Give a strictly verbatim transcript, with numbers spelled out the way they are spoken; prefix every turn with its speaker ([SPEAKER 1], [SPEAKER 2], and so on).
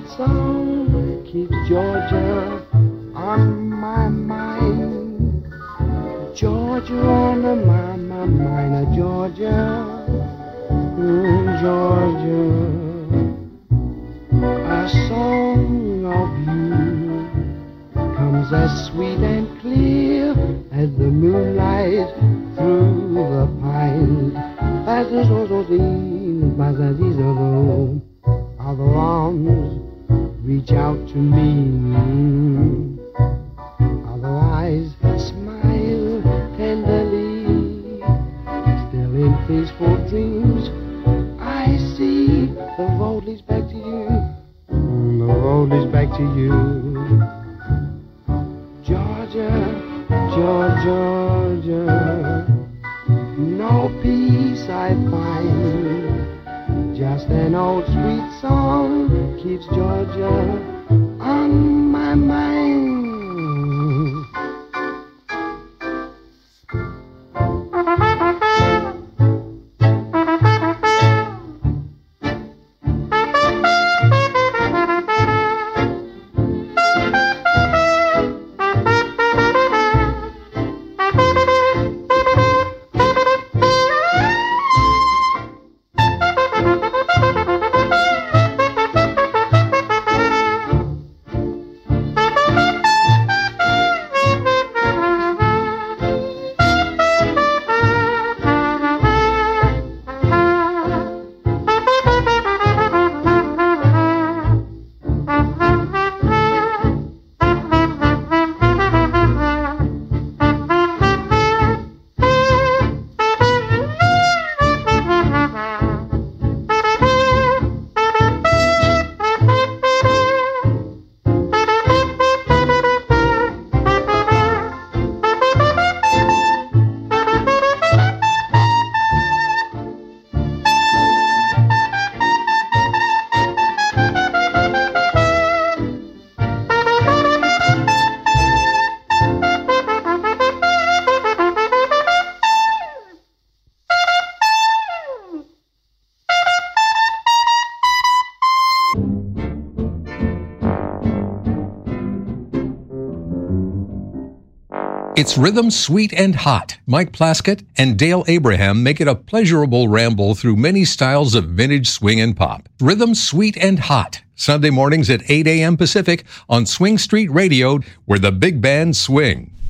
[SPEAKER 1] sweet song keeps Georgia on my mind. Georgia on my, my mind, Georgia, mm, Georgia. A song of you comes as sweet and clear as the moonlight through the pines. As the roses, as the other arms reach out to me, other eyes smile tenderly, still in peaceful dreams. I see the road leads back to you, the road leads back to you. Georgia, Georgia, Georgia, no peace I find, just an old sweet song keeps Georgia on my mind.
[SPEAKER 2] It's Rhythm Sweet and Hot. Mike Plaskett and Dale Abraham make it a pleasurable ramble through many styles of vintage swing and pop. Rhythm Sweet and Hot. Sunday mornings at eight a.m. Pacific on Swing Street Radio, where the big bands swing.